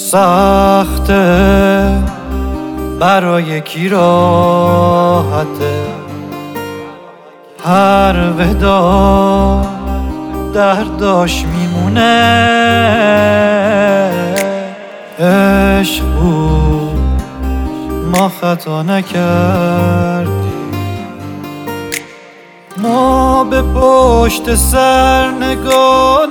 سخته برای کی راحته، هر ودا درداش میمونه. عشق بود ما خطا نکردیم، ما به پشت سر نگاه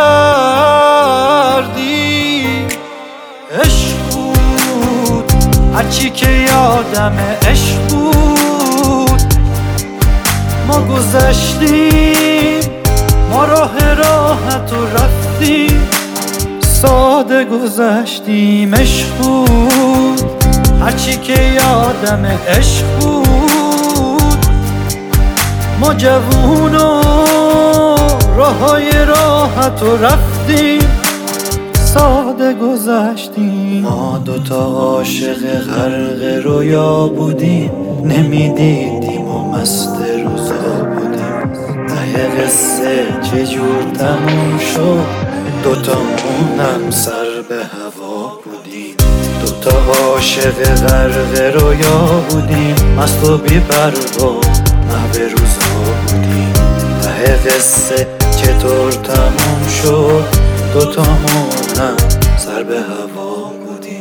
نکردیم. عشق بود هرچی که یادمه، عشق بود ما گذشتیم، ما راه راحت و رفتیم، ساده گذشتیم. عشق بود هرچی که یادمه، عشق بود ما جوون و راههای راحت و رفتیم، ساده گذشتیم. ما دوتا عاشق غرق رویا بودیم، نمیدیدیم و مست روزا بودیم. ته قصه چجور تموم شد، دوتامونم سر به هوا بودیم. دوتا عاشق غرق رویا بودیم، مست و بی پروا محو روزا بودیم. ته قصه چطور تموم شد، دوتامونم سر به هوا بودیم.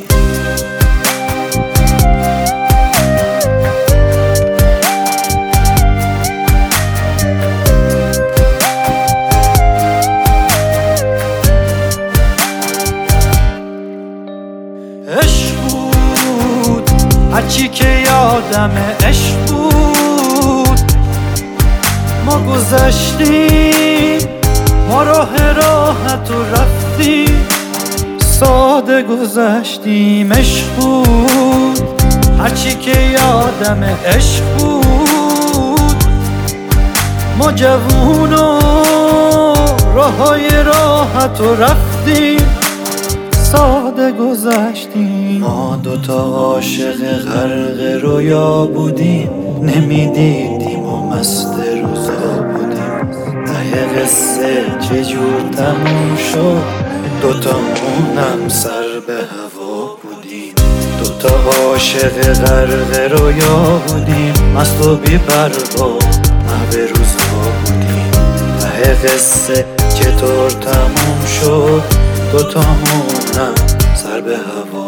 عشق بود هرچی که یادمه، عشق بود ما گذشتیم، ما راه راحت و رفتیم، ساده گذشتیم. عشق بود هرچی که یادمه، عشق بود ما جوون و راههای راحت و رفتیم، ساده گذشتیم. ما دوتا عاشق غرق رویا بودیم، نمیدیدیم و مست روزا بودیم. ته قصه چجور تموم شد، دوتامونم سر به هوا بودیم. دوتا عاشق غرق رویا بودیم، مست و بی پروا محو روزا بودیم. ته قصه چطور تموم شد، دوتامونم سر به هوا